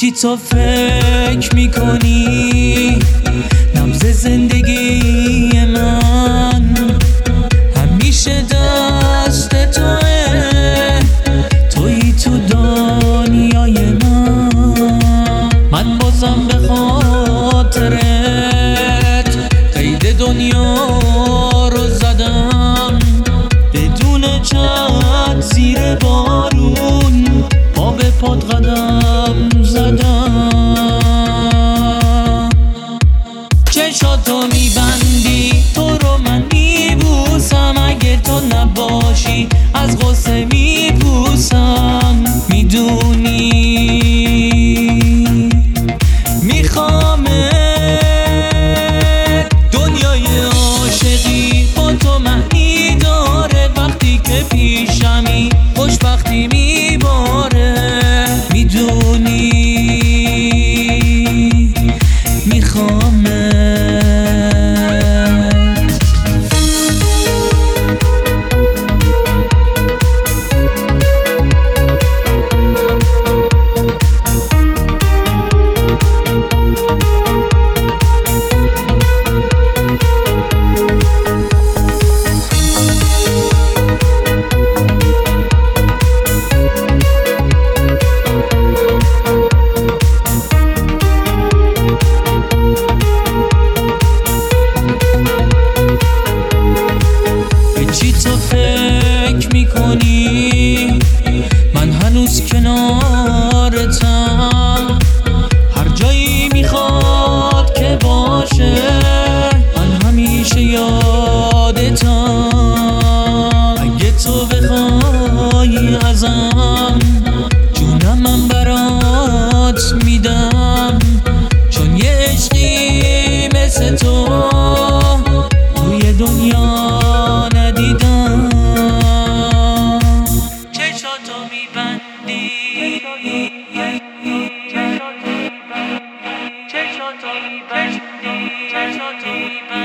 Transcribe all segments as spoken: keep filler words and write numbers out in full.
چی تو فکر میکنی؟ نبض زندگی من همیشه دست توه، تویی تو دنیای من. من بازم به خاطرت قید دنیا رو زدم، بدون چت زیر بارون پا به پات قدم زدم. چشاتو میبندی تو رو من میبوسم، اگه تو نباشی از غصه میپوسم. میدونی میخوامه، دنیای عاشقی با تو معنی داره، وقتی که پیشمی خوشبختی میباره. میدونی میخوامه. چی تو فکر میکنی؟ من هنوز کنارتم، هر جایی میخواد که باشه من همیشه یادتم. اگه تو بخوای ازم جونم من برات میدم، چون یه عشقی مثل تو توی دنیا ندیدم. چشاتو میبندی، چشاتو میبندی، چشاتو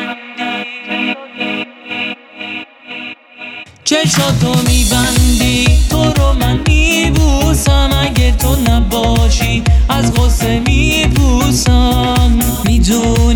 میبندی، چشاتو میبندی تو رو من میبوسم، اگه تو نباشی از غصه میپوسم. میدونی